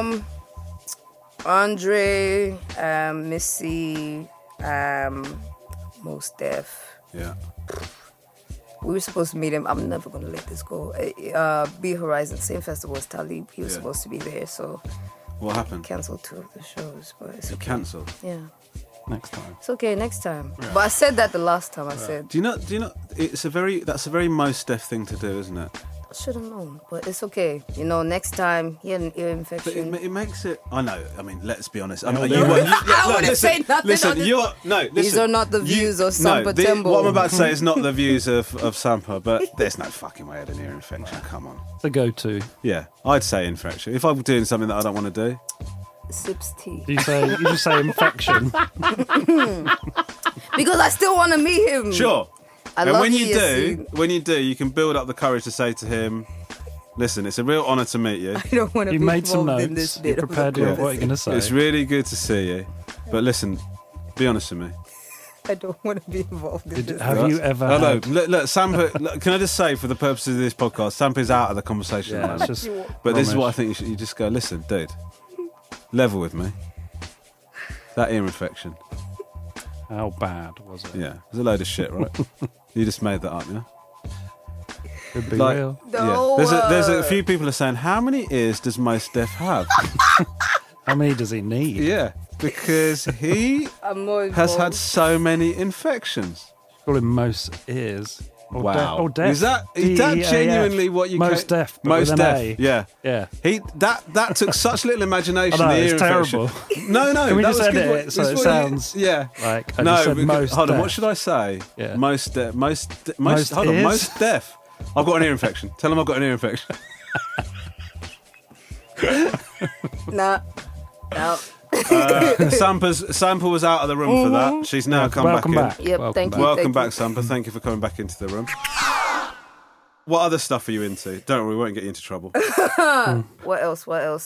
Andre, Missy, Mos Def. Yeah. We were supposed to meet him. I'm never going to let this go. B Horizon, same festival as Talib. He was supposed to be there, so... What happened? Cancelled 2 of the shows, but it's okay. Cancelled? Yeah. Next time. It's okay, next time. Yeah. But I said that the last time. I said... Do you know? That's a very Mos Def thing to do, isn't it? I should have known, but it's okay. You know, next time he had an ear infection. But it makes it. I know. I mean, let's be honest. I wouldn't say nothing. Listen, these are not the views of Sampa Tembo. What I'm about to say is not the views of Sampa, but there's no fucking way I had an ear infection. Come on. It's a go-to. Yeah, I'd say infection. If I'm doing something that I don't want to do. Sips tea. You just say infection. Because I still want to meet him. Sure. And when you do, you can build up the courage to say to him, listen, it's a real honour to meet you. I don't want to be made some involved notes. in this bit. You prepared what you're going to say. It's really good to see you. But listen, be honest with me. I don't want to be involved in this. Have you ever Look, Sampa, can I just say, for the purposes of this podcast, Sampa's out of the conversation. Yeah, it's just but this is what I think you just go, listen, dude, level with me. That ear infection. How bad was it? Yeah, it was a load of shit, right? You just made that up, yeah? Could be real. No, yeah. There's a few people are saying, how many ears does Mos Def have? How many does he need? Yeah, because he has had so many infections. Call him most ears. Wow. Deaf. Is that genuinely what you Most Def. Mos Def. A. Yeah. Yeah. That took such little imagination. I know, the ear it's infection. terrible. No. Can we that just was edit good. it so it sounds like I just said most hold on, Def. what should I say? Yeah. Most ears? Def. I've got an ear infection. Tell them I've got an ear infection. No. Sampa was out of the room for that. She's now come back in. Yep, thank you. Welcome back, Sampa. Thank you for coming back into the room. What other stuff are you into? Don't worry, we won't get you into trouble. What else?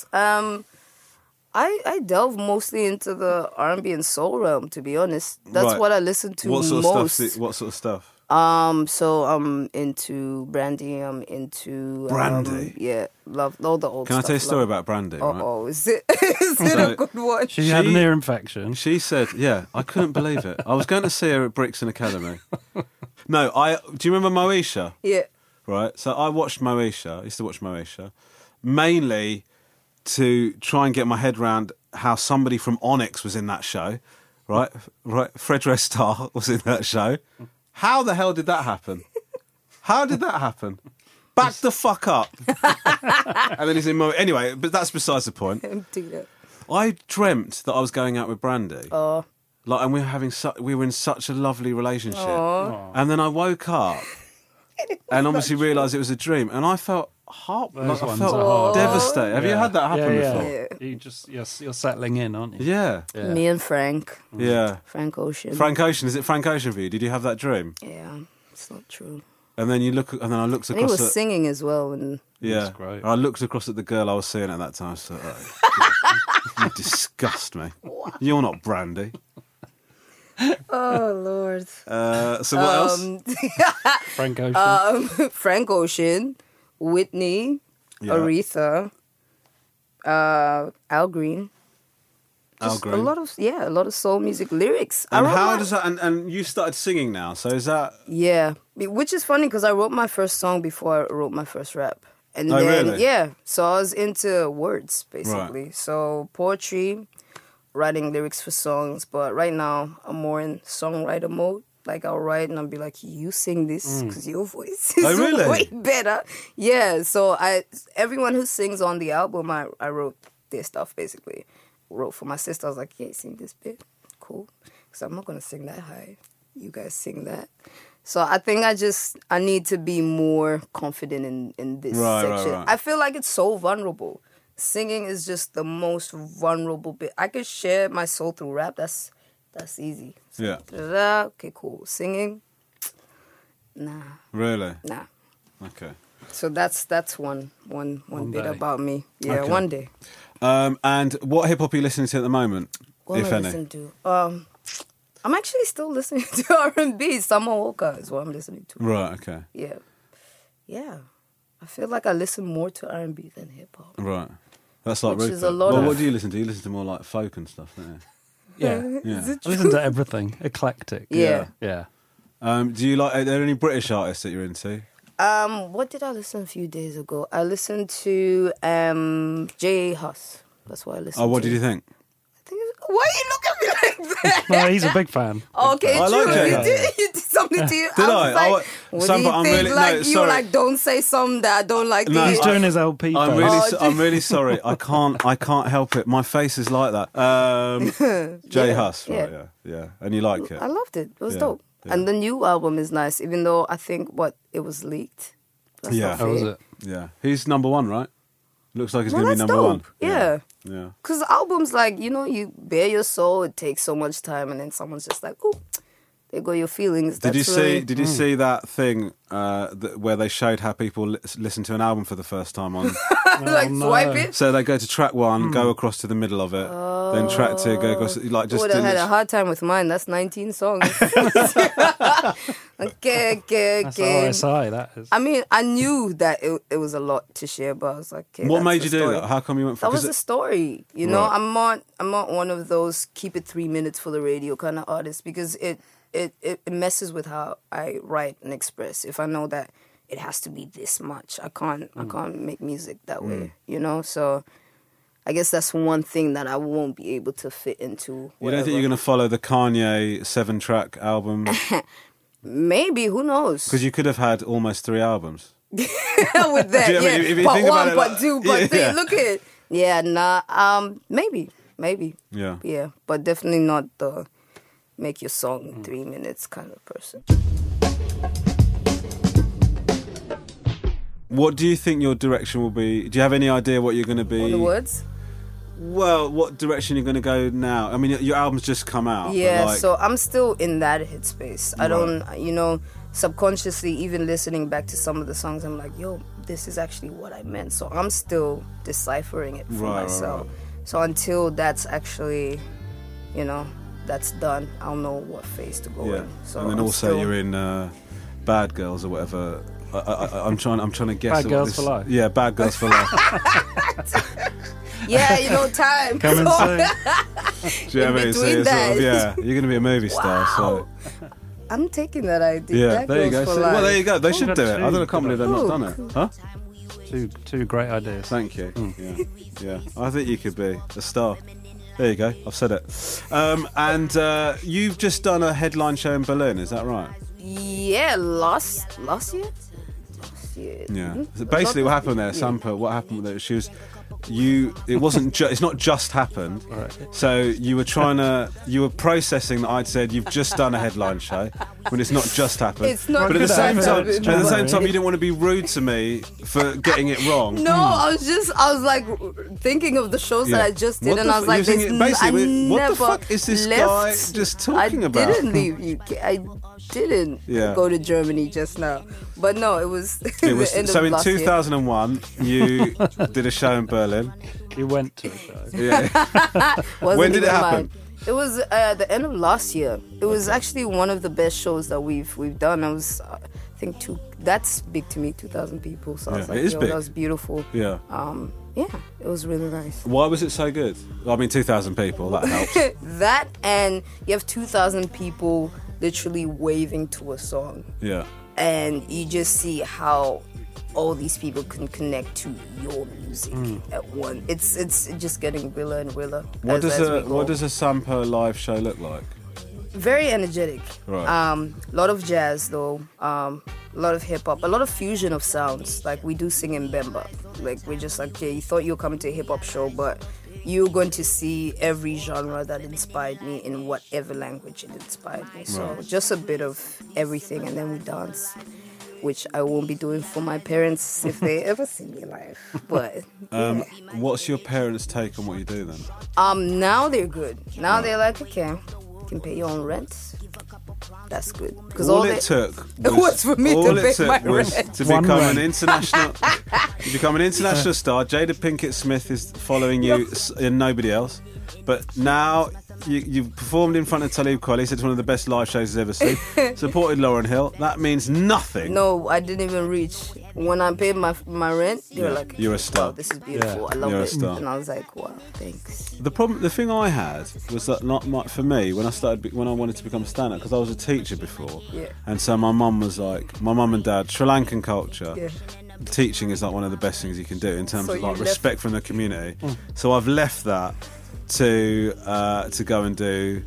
I delve mostly into the R&B and soul realm, to be honest. That's what I listen to most. What sort of stuff? So I'm into Brandy. I'm into Brandy. Yeah, love all the old stuff. Can I tell you a story about Brandy? Oh, is it a good one? She had an ear infection. She said, "Yeah, I couldn't believe it. I was going to see her at Brixton Academy." No, do you remember Moesha? Yeah. Right. So I watched Moesha. I used to watch Moesha mainly to try and get my head around how somebody from Onyx was in that show. Right. Fred Restar was in that show. How the hell did that happen? Back the fuck up. And then he's in anyway, but that's besides the point. I dreamt that I was going out with Brandy. Oh. And we were in such a lovely relationship. Aww. And then I woke up and obviously realised it was a dream. And I felt Those I ones felt are hard. devastated. Have you had that happen before? You're settling in, aren't you? Yeah. Me and Frank. Yeah. Frank Ocean. Frank Ocean. Is it Frank Ocean for you? Did you have that dream? Yeah, it's not true. And then I looked across. And he was singing as well. And yeah, great. I looked across at the girl I was seeing at that time. So, you disgust me. You're not Brandy. Oh Lord. So what else? Frank Ocean. Frank Ocean, Whitney, Aretha, Al Green. Al Green. A lot of soul music lyrics. And how does that? And you started singing now, so is that? Yeah, which is funny because I wrote my first song before I wrote my first rap, and then really? so I was into words basically. Right. So poetry, writing lyrics for songs, but right now I'm more in songwriter mode. Like I'll write and I'll be like, you sing this because your voice is way better. Yeah, so everyone who sings on the album, I wrote their stuff basically. Wrote for my sister. I was like, yeah, sing this bit. Cool. Because I'm not going to sing that high. You guys sing that. So I think I need to be more confident in this section. Right. I feel like it's so vulnerable. Singing is just the most vulnerable bit. I could share my soul through rap. That's easy. Yeah. Okay, cool. Singing? Nah. Really? Nah. Okay. So that's one bit day. about me. Yeah, Okay. one day. And what hip hop are you listening to at the moment, What if am I any? listening to? I'm actually still listening to R&B. Summer Walker is what I'm listening to. Right. Okay. Yeah. I feel like I listen more to R&B than hip hop. Right. That's like Which Rupert. is a lot of- What do you listen to? You listen to more like folk and stuff, don't you? Yeah. Yeah. Is it I listen to everything. Eclectic. Yeah. Yeah. Do you like? Are there any British artists that you're into? What did I listen a few days ago? I listened to J.A. Huss. That's what I listened to. Oh, what did you think? Why you look at me like that? No, he's a big fan. Okay, I true. like J.A. You Huss. did something to you. Did I? I? Was like, what do you I'm think? really- Like no, you sorry. were like, don't say something that I don't like. No, He's doing his LP. I'm face. really, I'm really sorry. I can't help it. My face is like that. J. Huss, right? Yeah. And you like it? I loved it. It was Yeah, dope. yeah. And the new album is nice, even though I think it was leaked. That's Yeah. not How was fair. it? Yeah. He's number one, right? Looks like he's Well, going to be that's number dope. one. Yeah. Yeah. Because albums, like, you bare your soul, it takes so much time, and then someone's just like, oh, there go your feelings. Did you That's see? really- Did you see that thing where they showed how people listen to an album for the first time on? like, swipe it? So they go to track one, go across to the middle of it, then track two, go across. Like just. Would have had a hard time with mine. That's 19 songs. okay. That's RSI, that is. I mean, I knew that it was a lot to share, but I was like, okay, What that's made the you do story. that? How come you went for? That was 'cause the story, you know. Right. I'm not one of those keep it 3 minutes for the radio kind of artists because it messes with how I write and express. If I know that it has to be this much, I can't make music that way, you know. So I guess that's one thing that I won't be able to fit into. You don't whatever. think you're going to follow the Kanye 7-track album? Maybe, who knows? Because you could have had almost 3 albms. With that, Do you know what I mean? If you part think about one, it, part like- two, part three. Yeah. Look at it. Yeah, nah. Maybe. Yeah. But definitely not the make your song in 3 minutes kind of person. What do you think your direction will be? Do you have any idea what you're going to be? All the words. Well, what direction you're going to go now? I mean, your album's just come out. but Yeah, like, so I'm still in that headspace. I don't, subconsciously, even listening back to some of the songs, I'm like, yo, this is actually what I meant. So I'm still deciphering it for myself. Right. So until that's actually, that's done, I'll know what phase to go Yeah. in. So and then I'm also still- you're in Bad Girls or whatever. I'm trying to guess. Bad what Girls this- for Life. Yeah, Bad Girls for Life. Yeah, time. Coming So- soon. Do you know what I mean? So between you're that. you're going to be a movie star. So I'm taking that idea. yeah, That there you go. goes for So, well, life. there you go. They should got do it. I two. can't believe they've not done it. Huh? Two great ideas. Thank you. Yeah. I think you could be a star. There you go. I've said it. And you've just done a headline show in Berlin. Is that right? Yeah, last year. Yeah. Mhm. So basically, what happened there, Sampa? What happened with it? She was it wasn't. It's not just happened. Right. So you were processing that I'd said you've just done a headline show when it's not just happened. It's not. But at the same happened. time, you didn't want to be rude to me for getting it wrong. No, I was like thinking of the shows that I just did, and I was like, what the fuck is this guy just talking about? I didn't leave UK. I didn't go to Germany just now. But no, it was. It was so in 2001, you did a show in Berlin. You went to a show. Yeah. When did it happen? It was the end of last year. It was actually one of the best shows that we've done. I was, I think, that's big to me, 2,000 people. So I was like, that was beautiful. Yeah. Yeah, it was really nice. Why was it so good? I mean, 2,000 people, that helps. That, and you have 2,000 people literally waving to a song. Yeah. And you just see how all these people can connect to your music at once. It's just getting realer and realer. What does a Sampo live show look like? Very energetic. Right. A lot of jazz though. A lot of hip hop. A lot of fusion of sounds. Like we do sing in Bemba. Like we're just like, okay, you thought you were coming to a hip hop show, but you're going to see every genre that inspired me in whatever language it inspired me. So just a bit of everything, and then we dance, which I won't be doing for my parents if they ever see me live. But what's your parents' take on what you do then? Now they're good. Now they're like, okay, you can pay your own rent. That's good. Because all it took was for me to pay my rent. To become an international, star. Jada Pinkett Smith is following you and nobody else. But now you've performed in front of Talib Kweli. It's one of the best live shows he's ever seen. Supported Lauryn Hill. That means nothing. No, I didn't even reach. When I paid my rent, they were like, "You're a star. Wow, this is beautiful. I love You're it." A star. And I was like, "Wow, thanks." The thing I had was that for me when I wanted to become a stand-up, because I was a teacher before, and so my mum and dad, Sri Lankan culture. Yeah. Teaching is like one of the best things you can do in terms of like respect from the community. So I've left that to go and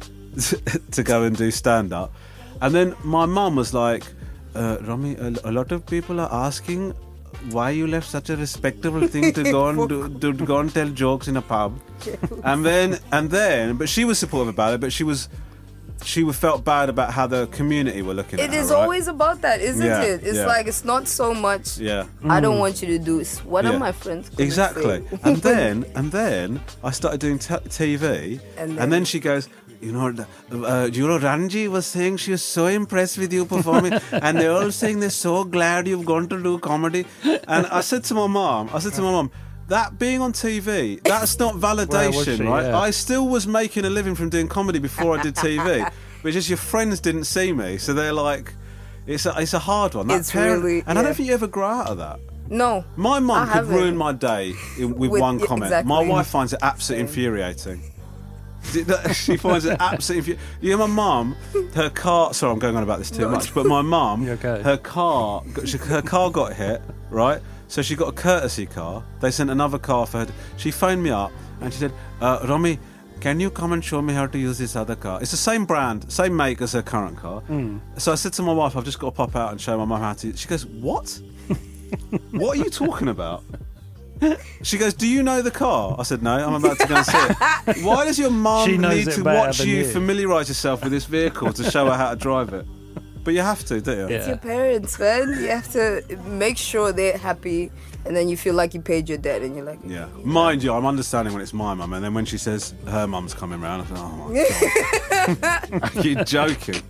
do stand-up, and then my mum was like, Rami, a lot of people are asking why you left such a respectable thing to go and go and tell jokes in a pub. and then but she was supportive about it, but she felt bad about how the community were looking at her. It is always about that, isn't it? It's like, it's not so much I don't want you to do it. What are my friends gonna Exactly. say? and then I started doing TV, and then she goes, Ranji was saying she was so impressed with you performing, and they're all saying they're so glad you've gone to do comedy. And I said to my mom, that being on TV, that's not validation, right? Yeah. I still was making a living from doing comedy before I did TV, but just your friends didn't see me, so they're like, it's a hard one. And I don't think you ever grow out of that. No. My mum could ruin my day with one comment. Exactly. My wife finds it absolutely infuriating. She finds it absolutely my mum, her car, sorry I'm going on about this too much, but my mum, her car got hit, right? So she got a courtesy car. They sent another car for her. She phoned me up and she said, Romy, can you come and show me how to use this other car? It's the same brand, same make as her current car. So I said to my wife, I've just got to pop out and show my mum how to. She goes, what? What are you talking about? She goes, do you know the car? I said, no, I'm about to go and see it. Why does your mum need to watch you familiarise yourself with this vehicle to show her how to drive it? But you have to, don't you? It's your parents, man. You have to make sure they're happy, and then you feel like you paid your debt, and you're like... Yeah. Mind you, I'm understanding when it's my mum, and then when she says her mum's coming round, I think, oh my God. Are you joking?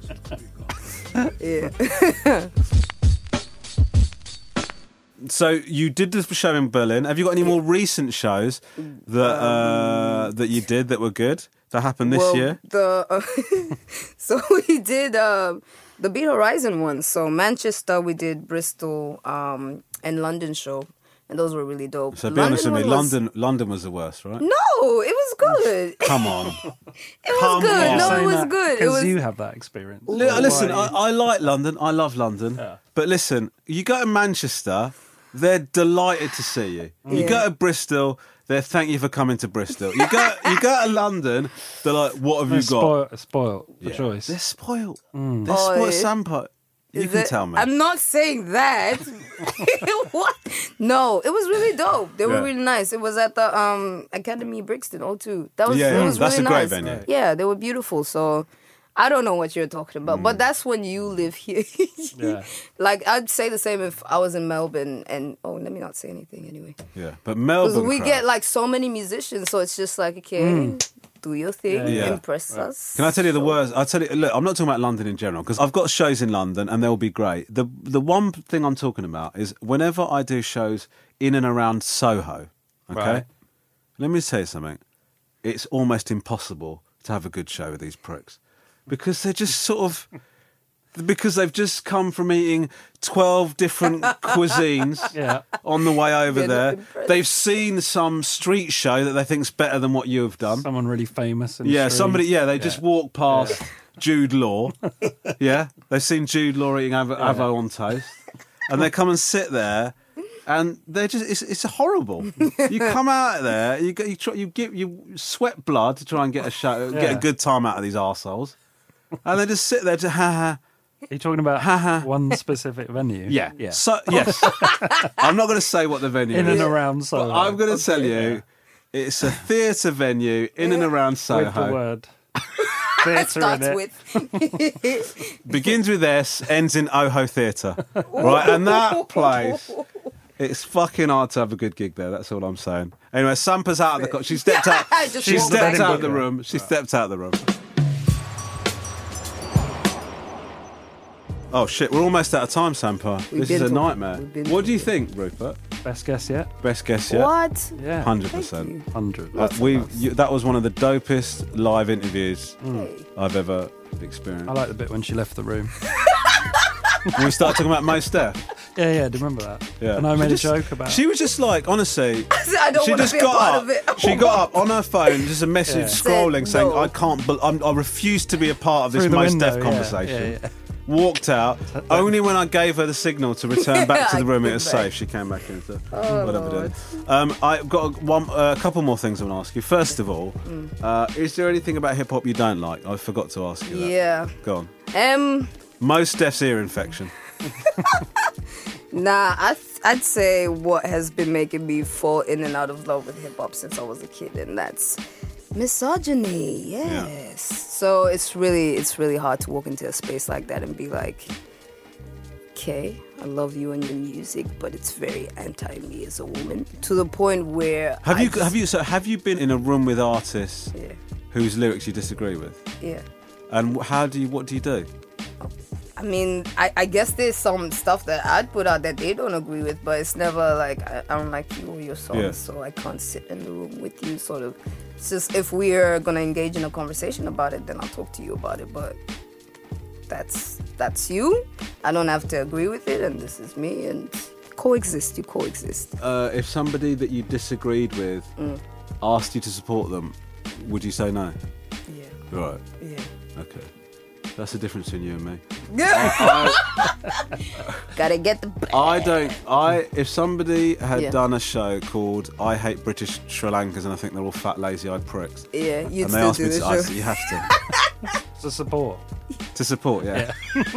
Yeah. So you did the show in Berlin. Have you got any more recent shows that you did that were good, that happened this year? So we did... the Beat Horizon ones. So Manchester, we did Bristol, and London show, and those were really dope. So be honest with me, London was the worst, right? No, it was good. Come on. It was good. No, it was good. Because you have that experience. Listen, I like London. I love London. Yeah. But listen, you go to Manchester, they're delighted to see you. You go to Bristol, they're thank you for coming to Bristol. You go to London, they're like, what have you got? Spoiled for choice. They're spoiled. They're spoiled. Sampo. You can tell me. I'm not saying that. What? No, it was really dope. They were really nice. It was at the Academy Brixton O2. That was it was that's really a great nice. venue. Yeah, they were beautiful. So I don't know what you're talking about, but that's when you live here. Like I'd say the same if I was in Melbourne, and let me not say anything anyway. Yeah, but Melbourne, we get like so many musicians, so it's just like okay. Do your thing, impress us. Can I tell you the worst? I'll tell you. Look, I'm not talking about London in general because I've got shows in London and they'll be great. The one thing I'm talking about is whenever I do shows in and around Soho. Okay, let me tell you something. It's almost impossible to have a good show with these pricks because they're just sort of. Because they've just come from eating 12 different cuisines on the way over there. They've seen some street show that they think's better than what you've done. Someone really famous. Somebody. They just walked past Jude Law. They've seen Jude Law eating avo on toast, and they come and sit there, and they're just—it's horrible. You come out of there, you sweat blood to try and get a show, get a good time out of these arseholes, and they just sit there to ha ha. Are you talking about one specific venue? Yeah. So, yes. I'm not going to say what the venue is. In and around Soho. I'm going to tell you, it's a theatre venue in and around Soho. With the word theatre in it. With. Begins with S, ends in Oho Theatre. Right? And that place, it's fucking hard to have a good gig there. That's all I'm saying. Anyway, Sampa's out of the... She stepped out. She stepped out of the room. She stepped out of the room. Oh shit, we're almost out of time, Sampa. This is a nightmare. What do you think, Rupert? Best guess yet? Best guess yet? What? Yeah. 100%. 100. That was one of the dopest live interviews I've ever experienced. I like the bit when she left the room. When we started talking about Mos Def. Yeah, do you remember that? Yeah. And I made a joke about it. She was just like, honestly, I don't want to be a part of it. She got up on her phone, just a message scrolling saying, I refuse to be a part of this Mos Def conversation. Yeah. Walked out. Only when I gave her the signal to return back to the room, it was safe. She came back in. So whatever. I've got a couple more things I want to ask you. First of all, is there anything about hip hop you don't like? I forgot to ask you that. Yeah. Go on. Mos Def's ear infection. Nah, I'd say what has been making me fall in and out of love with hip hop since I was a kid, and that's misogyny. Yes. Yeah. So it's really hard to walk into a space like that and be like, okay, I love you and your music, but it's very anti-me as a woman. To the point where have you been in a room with artists whose lyrics you disagree with? Yeah. And what do you do? I mean, I guess there's some stuff that I'd put out that they don't agree with, but it's never like, I don't like you or your songs, so I can't sit in the room with you, sort of. It's just, if we're going to engage in a conversation about it, then I'll talk to you about it, but that's you. I don't have to agree with it, and this is me, and you coexist. If somebody that you disagreed with asked you to support them, would you say no? Yeah. Right. Yeah. Okay. That's the difference between you and me. Gotta get the... If somebody had done a show called I Hate British Sri Lankans and I think they're all fat, lazy-eyed pricks. Yeah, you'd and still they asked do me the to, show. I said, you have to. To support. To support, yeah.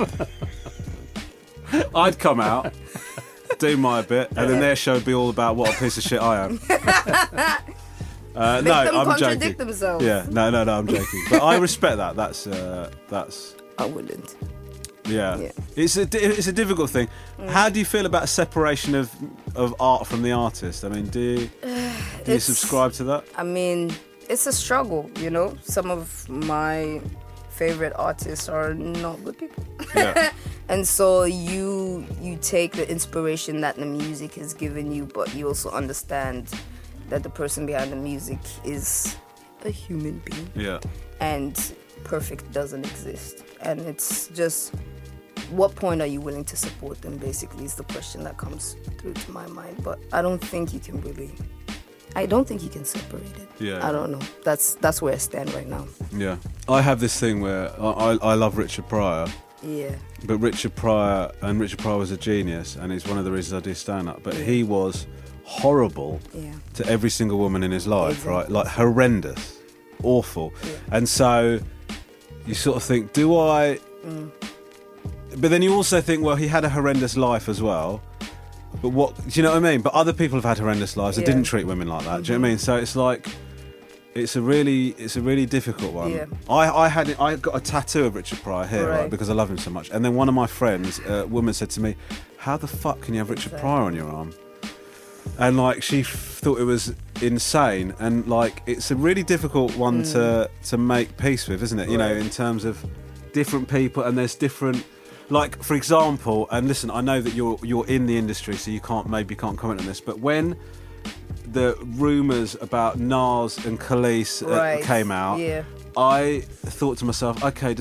I'd come out, do my bit, and then their show would be all about what a piece of shit I am. Make no, them I'm contradict joking. themselves. Yeah, no, I'm joking. But I respect that. That's. I wouldn't. Yeah. It's a difficult thing. How do you feel about separation of art from the artist? I mean, do you subscribe to that? I mean, it's a struggle, you know. Some of my favorite artists are not good people. Yeah. And so you take the inspiration that the music has given you, but you also understand that the person behind the music is a human being. Yeah. And perfect doesn't exist. And it's just, what point are you willing to support them, basically, is the question that comes through to my mind. But I don't think you can separate it. Yeah. I don't know. That's where I stand right now. Yeah. I have this thing where I love Richard Pryor. Yeah. But Richard Pryor was a genius, and it's one of the reasons I do stand-up. But he was horrible to every single woman in his life, right? Like, horrendous, awful. Yeah. And so you sort of think, do I but then you also think, well, he had a horrendous life as well. But what, do you know what I mean? But other people have had horrendous lives that didn't treat women like that. Do you know what I mean? So it's like, it's a really difficult one. Yeah. I got a tattoo of Richard Pryor here, right, because I love him so much. And then one of my friends, a woman, said to me, "How the fuck can you have Richard Pryor on your arm?" And like she thought it was insane. And like it's a really difficult one to make peace with, isn't it? You know, in terms of different people, and there's different. Like, for example, and listen, I know that you're in the industry, so you can't comment on this, but when the rumours about Nas and Khalees came out, I thought to myself, okay,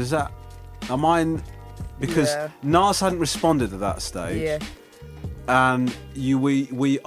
because Nas hadn't responded at that stage, and we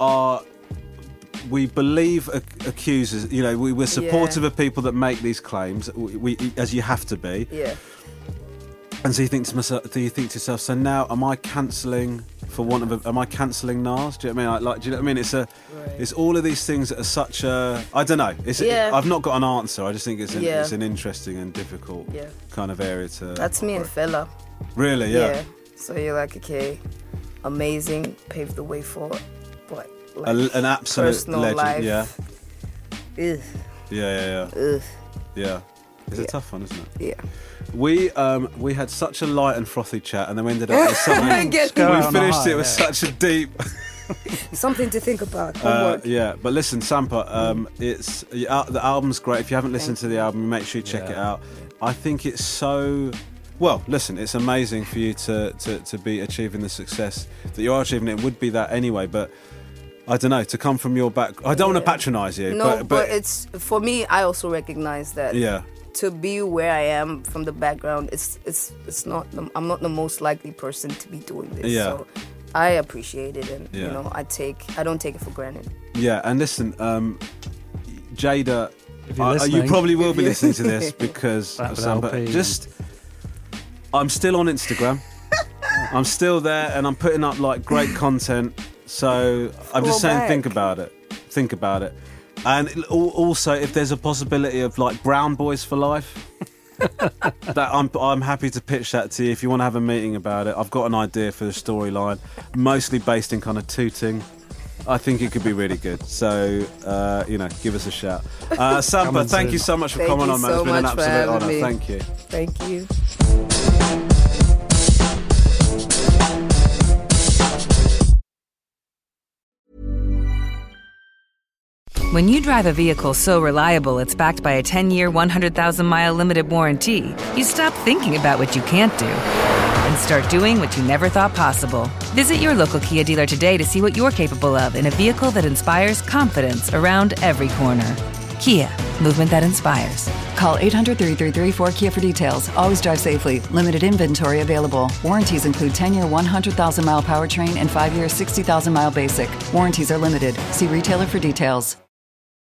believe accusers, you know, we're supportive of people that make these claims, we as you have to be. And so you think to yourself, so now am I cancelling am I cancelling Nas? Do you know what I mean? Do you know what I mean? It's all of these things that are such a, I don't know. I've not got an answer. I just think it's an interesting and difficult kind of area to. That's me and Fela. Really? Yeah. So you're like, okay, amazing, paved the way for what? Like an absolute legend. Life. Yeah. Ugh. Yeah. Ugh. Yeah. It's a tough one, isn't it? Yeah. We had such a light and frothy chat, and then we ended up with something. We finished it with such a deep. Something to think about. Yeah, but listen, Sampa, the album's great. If you haven't listened to the album, make sure you check it out. I think it's so. Well, listen, it's amazing for you to be achieving the success that you are achieving. It would be that anyway, but. I don't know, to come from your back. I don't want to patronise you. No, but it's for me. I also recognise that. Yeah. To be where I am from the background, it's not. I'm not the most likely person to be doing this. Yeah. So I appreciate it, and you know, I don't take it for granted. Yeah, and listen, Jada, you probably will be listening to this because I'm still on Instagram. I'm still there, and I'm putting up like great content. So I'm just saying, think about it. And also, if there's a possibility of like Brown Boys for Life, that I'm happy to pitch that to you if you want to have a meeting about it. I've got an idea for the storyline, mostly based in kind of Tooting. I think it could be really good. So, give us a shout. Sampa, thank you so much for coming on, man. It's been an absolute honour. Thank you. Thank you. When you drive a vehicle so reliable it's backed by a 10-year, 100,000-mile limited warranty, you stop thinking about what you can't do and start doing what you never thought possible. Visit your local Kia dealer today to see what you're capable of in a vehicle that inspires confidence around every corner. Kia, movement that inspires. Call 800-333-4KIA for details. Always drive safely. Limited inventory available. Warranties include 10-year, 100,000-mile powertrain and 5-year, 60,000-mile basic. Warranties are limited. See retailer for details.